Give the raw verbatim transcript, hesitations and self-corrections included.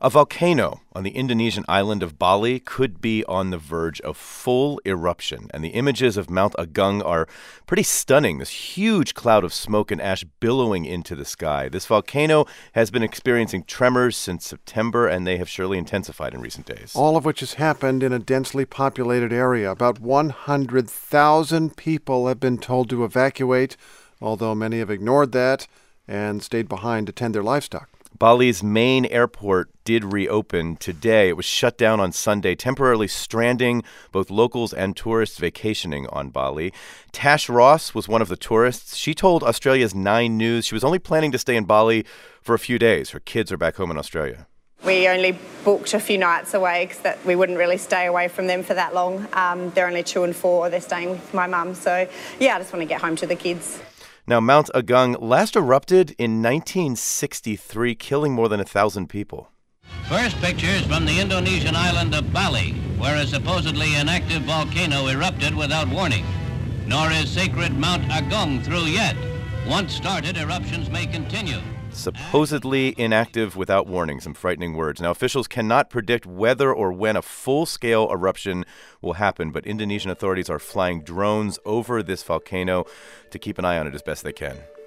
A volcano on the Indonesian island of Bali could be on the verge of full eruption, and the images of Mount Agung are pretty stunning. This huge cloud of smoke and ash billowing into the sky. This volcano has been experiencing tremors since September, and they have surely intensified in recent days. All of which has happened in a densely populated area. About one hundred thousand people have been told to evacuate, although many have ignored that and stayed behind to tend their livestock. Bali's main airport did reopen today. It was shut down on Sunday, temporarily stranding both locals and tourists vacationing on Bali. Tash Ross was one of the tourists. She told Australia's Nine News she was only planning to stay in Bali for a few days. Her kids are back home in Australia. We only booked a few nights away because that we wouldn't really stay away from them for that long. Um, they're only two and four. They're staying with my mum. So, yeah, I just want to get home to the kids. Now, Mount Agung last erupted in nineteen sixty-three, killing more than a thousand people. First pictures from the Indonesian island of Bali, where a supposedly inactive volcano erupted without warning. Nor is sacred Mount Agung through yet. Once started, eruptions may continue. Supposedly inactive without warning, some frightening words. Now, officials cannot predict whether or when a full-scale eruption will happen, but Indonesian authorities are flying drones over this volcano to keep an eye on it as best they can.